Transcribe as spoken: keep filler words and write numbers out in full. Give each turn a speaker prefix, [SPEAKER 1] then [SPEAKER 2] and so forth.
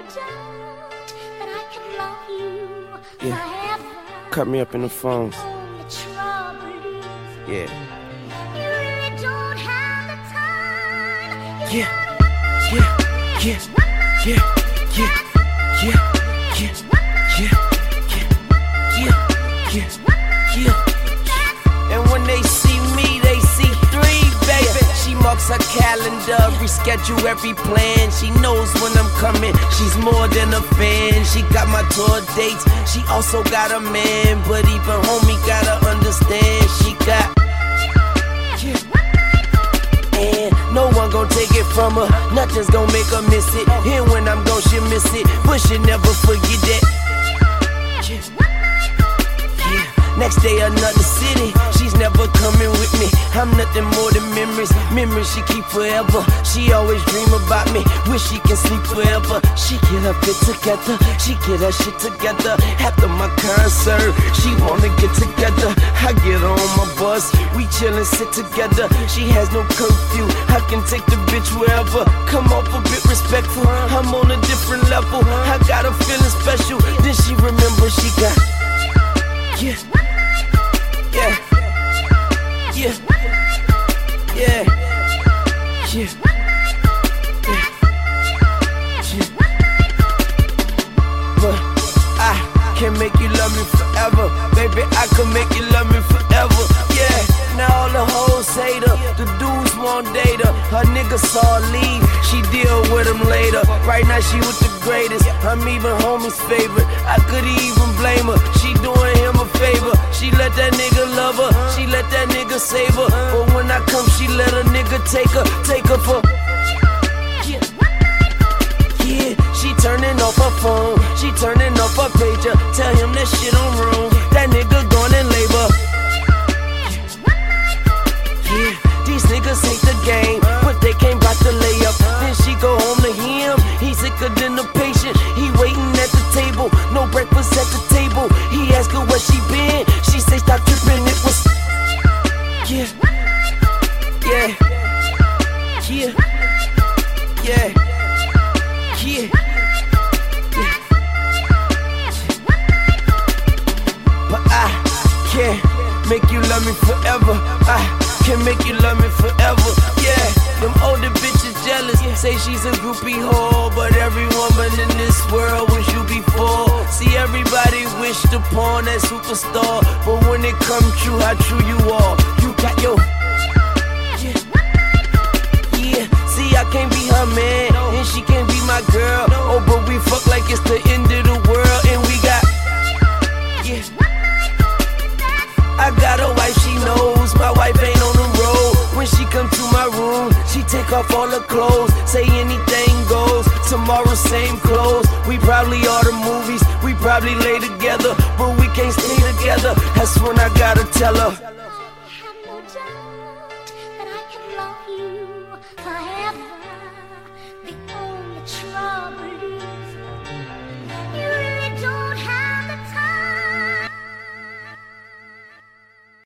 [SPEAKER 1] Yeah, cut me up in the phone. Yeah. Yeah, yeah, yeah, yeah, yeah, yeah, yeah, yeah, yeah, yeah, yeah. And when they see me, they see three, baby. She marks her calendar, reschedule every plan. She knows when I'm coming, she's more than a fan. She got my tour dates, she also got a man. But even homie gotta understand, she got, yeah. And no one gon' take it from her, nothing's gon' make her miss it. And when I'm gone, she'll miss it, but she'll never forget that. Yeah. Yeah. Next day, another city, she's never coming with me. I'm nothing more than memories, memories she keep forever. She always dream about me, wish she can sleep forever. She get her fit together, she get her shit together. After my concert, she wanna get together. I get her on my bus, we chillin', sit together. She has no curfew, I can take the bitch wherever. Come off a bit respectful, I'm on a different level. I got her feeling special, then she remember she got, yeah, yeah, yeah, yeah, yeah, yeah, yeah. But I can make you love me forever, baby. I can make you love me forever, yeah. Now all the hoes hate her, the dudes won't date her. Her nigga saw her leave, she deal with him later. Right now she with the greatest, I'm even homie's favorite. I could even blame her, she doing him a favor. She let that nigga love her, she let that nigga save her. But when I come, she let a nigga take her, take her for, yeah. Yeah, she turning off her phone, she turning off her pager. Tell him that shit on room, that nigga gone in labor. Yeah, these niggas hate the game, but they can't bout the layup. Then she go home to him, he's sicker than a patient. He waiting at the table, no breakfast at the table. He ask her where she been, she say stop tripping, it was, yeah, yeah, yeah, yeah, yeah, yeah. But I can't make you love me forever, I can make you love me forever, yeah. Them older bitches jealous, say she's a groupie whore. But every woman in this world wish you before. See, everybody wished upon that superstar, but when it come true, how true you are. You got your, yeah, yeah. See, I can't be her man, and she can't be my girl. Oh, but we fuck like it's the end of the world, and we got, yeah. I got a wife, she knows my wife ain't on the road. When she come to my room, she take off all her clothes, say anything goes. Tomorrow same clothes, we probably order movies, we probably lay together, but we can't stay together. That's when I gotta tell her,